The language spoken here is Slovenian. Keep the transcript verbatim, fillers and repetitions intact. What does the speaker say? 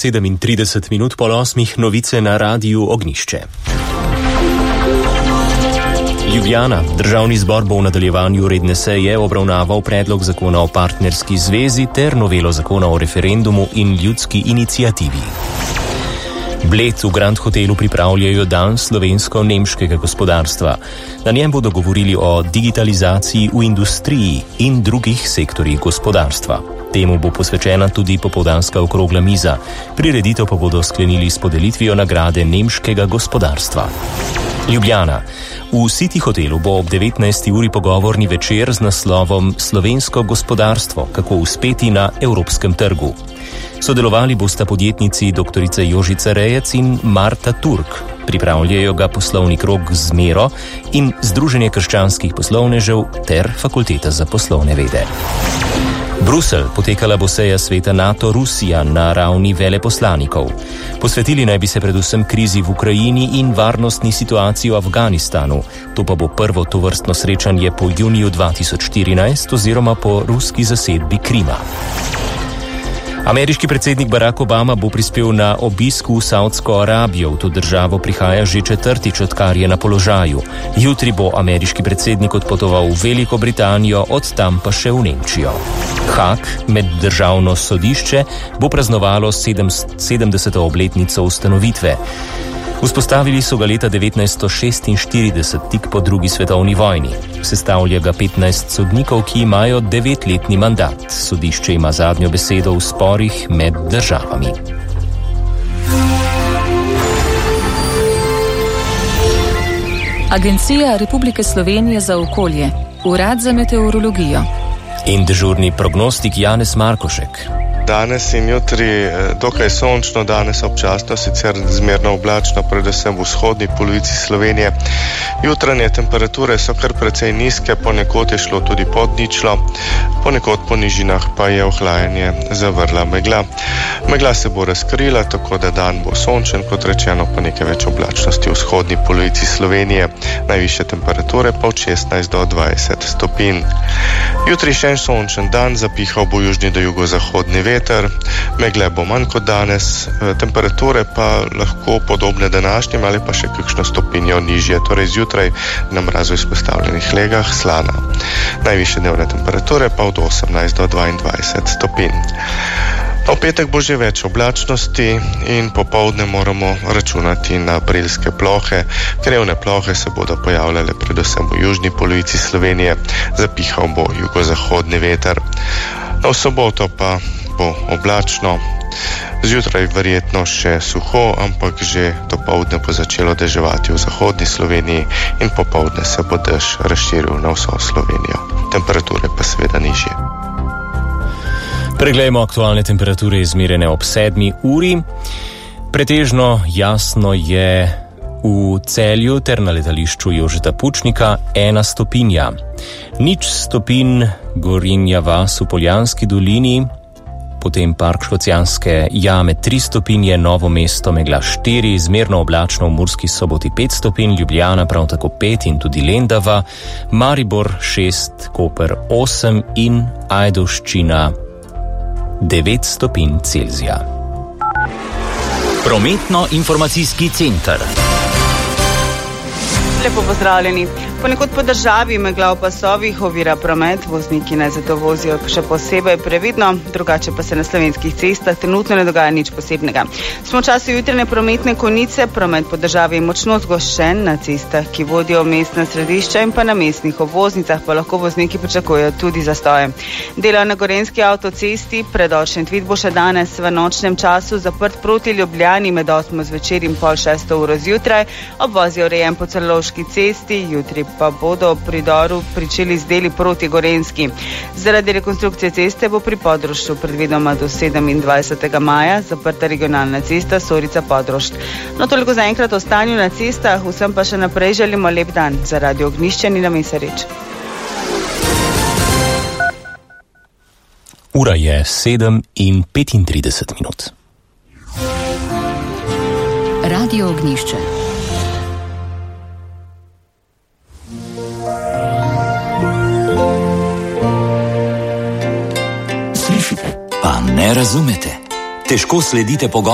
sedemintrideset minut po osmih, novice na Radiu Ognjišče. Ljubljana. Državni zbor bo v nadaljevanju redne seje obravnaval predlog zakona o partnerski zvezi ter novelo zakona o referendumu in ljudski iniciativi. Bled v Grand Hotelu pripravljajo dan slovensko-nemškega gospodarstva. Na njem bodo govorili o digitalizaciji v industriji in drugih sektorjih gospodarstva. Temu bo posvečena tudi popoldanska okrogla miza. Prireditev pa bodo sklenili s podelitvijo nagrade nemškega gospodarstva. Ljubljana. V City hotelu bo ob devetnajsti uri pogovorni večer z naslovom Slovensko gospodarstvo, kako uspeti na evropskem trgu. Sodelovali bosta podjetnici doktorica Jožica Rejec in Marta Turk. Pripravljajo ga poslovni krog Zmero in Združenje krščanskih poslovnežev ter Fakulteta za poslovne vede. Bruselj. Potekala bo seja sveta NATO-Rusija na ravni veleposlanikov. Posvetili naj bi se predvsem krizi v Ukrajini in varnostni situaciji v Afganistanu. To pa bo prvo tovrstno srečanje po juniju dva tisoč štirinajst oziroma po ruski zasedbi Krima. Ameriški predsednik Barack Obama bo prispel na obisk v Saudsko Arabijo. V to državo prihaja že četrtič, odkar je na položaju. Jutri bo ameriški predsednik odpotoval v Veliko Britanijo, od tam pa še v Nemčijo. Haag, meddržavno sodišče, bo praznovalo sedemdeseto obletnico ustanovitve. Vzpostavili so ga leta devetnajststo šestinštirideset, tik po drugi svetovni vojni. Sestavlja ga petnajst sodnikov, ki imajo devetletni mandat. Sodišče ima zadnjo besedo v sporih med državami. Agencija Republike Slovenije za okolje, Urad za meteorologijo in dežurni prognostik Janez Markošek. Danes in jutri dokaj sončno, danes občasno sicer zmerno oblačno, predvsem v vzhodni polovici Slovenije. Jutranje temperature so kar precej nizke, ponekod je šlo tudi pod ničlo, ponekod po nižinah pa je ohlajanje zavrla megla. Megla se bo razkrila, tako da dan bo sončen, kot rečeno, pa nekaj več oblačnosti v vzhodni polovici Slovenije. Najvišje temperature pa od šestnajst do dvajset stopinj. Jutri še en sončen dan, zapihal bo južni do jugozahodni veter, megle bo manj kot danes, temperature pa lahko podobne današnjim ali pa še kakšno stopinjo nižje, torej zjutraj na mrazu izpostavljenih legah slana. Najvišje dnevne temperature pa od osemnajst do dvaindvajset stopinj. V petek bo že več oblačnosti in popoldne moramo računati na aprilske plohe. Krevne plohe se bodo pojavljale predvsem v južni polovici Slovenije, zapihal bo jugozahodni veter. V soboto pa bo oblačno, zjutraj verjetno še suho, ampak že dopoldne bo začelo deževati v zahodni Sloveniji in popoldne se bo dež razširil na vso Slovenijo. Temperature pa seveda nižje. Preglejmo aktualne temperature izmerjene ob sedmi uri. Pretežno jasno je v Celju ter na letališču Jožeta Pučnika ena stopinja. Nič stopinj Gorinja vas v Poljanski dolini, potem Park Škocjanske jame tri stopinje, Novo mesto megla štiri, zmerno oblačno v Murski Soboti pet stopinj, Ljubljana prav tako pet in tudi Lendava, Maribor šest, Koper osem in Ajdovščina devet stopinj Celzija. Prometno-informacijski center. Lepo pozdravljeni. Ponekod po državi megla v pasovih ovira promet, vozniki naj zato vozijo še posebej previdno, drugače pa se na slovenskih cestah trenutno ne dogaja nič posebnega. Smo v času jutranje prometne konice, promet po državi je močno zgoščen, na cestah, ki vodijo v mestna središča in pa na mestnih obvoznicah, pa lahko vozniki pričakujejo tudi zastoje. Delo na Gorenjski avtocesti, predočni Tvit bo še danes v nočnem času zaprt proti Ljubljani med osmo zvečer in pol šesto uro zjutraj, obvoz je urejen po Celovški cesti, jutri pa bodo pri Doru pričeli z deli proti Gorenjski. Zaradi rekonstrukcije ceste bo pri Podrošču predvidoma do sedemindvajsetega maja zaprta regionalna cesta Sorica-Podrošč. No, toliko za enkrat o stanju na cestah, vsem pa še naprej želimo lep dan. Za Radio Ognjišče Nina Mesarič. Ura je sedem in petintrideset minut. Radio Ognjišče. Ne razumete. Težko sledite pogovoru.